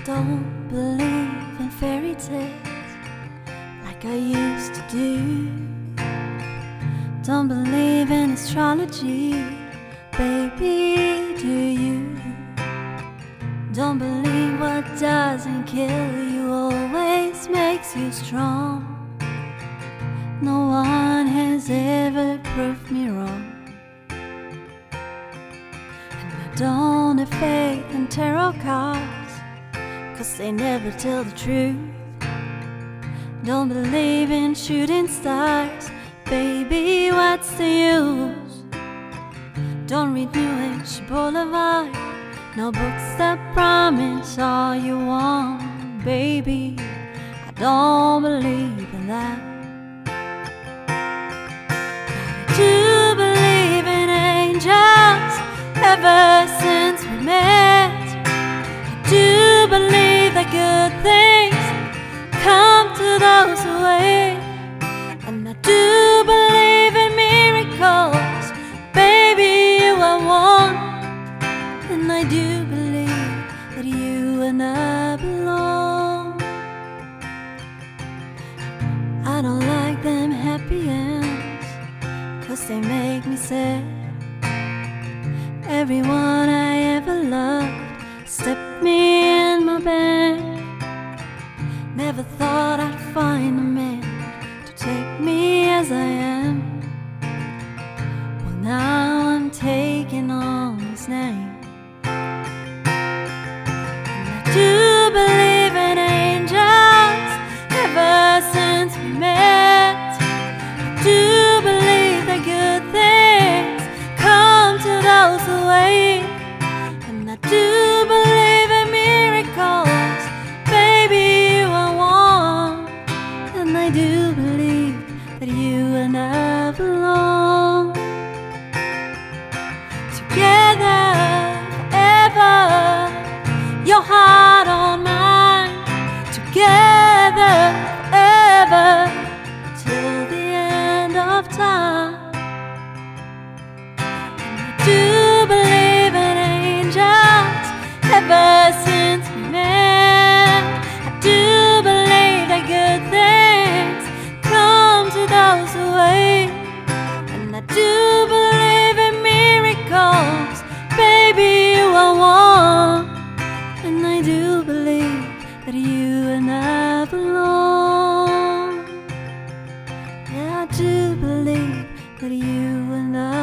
don't believe in fairy tales like I used to do. Don't believe in astrology, baby, do you? Don't believe what doesn't kill you always makes you strong. No one has ever proved me wrong. And I don't have faith in tarot cards, 'cause they never tell the truth. Don't believe in shooting stars, baby, what's the use? Don't read New Age Boulevard, no books that promise all you want, baby, I don't believe in that. I do believe in angels ever since we met. I do believe that good things come to those who wait. And I do believe in miracles, baby, you are one. And I do believe that you and I belong. I don't like them happy ends, 'cause they make me sad. Everyone I ever loved stepped me in my bed. Never thought I'd find a man to take me as I am. Well, now I'm taking on his name. And I do believe in angels ever since we met. I do believe that good things come to those who wait. And I do believe in miracles, baby, you are one. And I do believe that you and I belong. Together forever, your heart on mine. Together forever, till the end of time. And I do believe in angels ever since we met. I do believe that good things come to those who wait. And I do believe in miracles, baby, you are one. And I do believe that you and I belong. Yeah, I do believe that you and I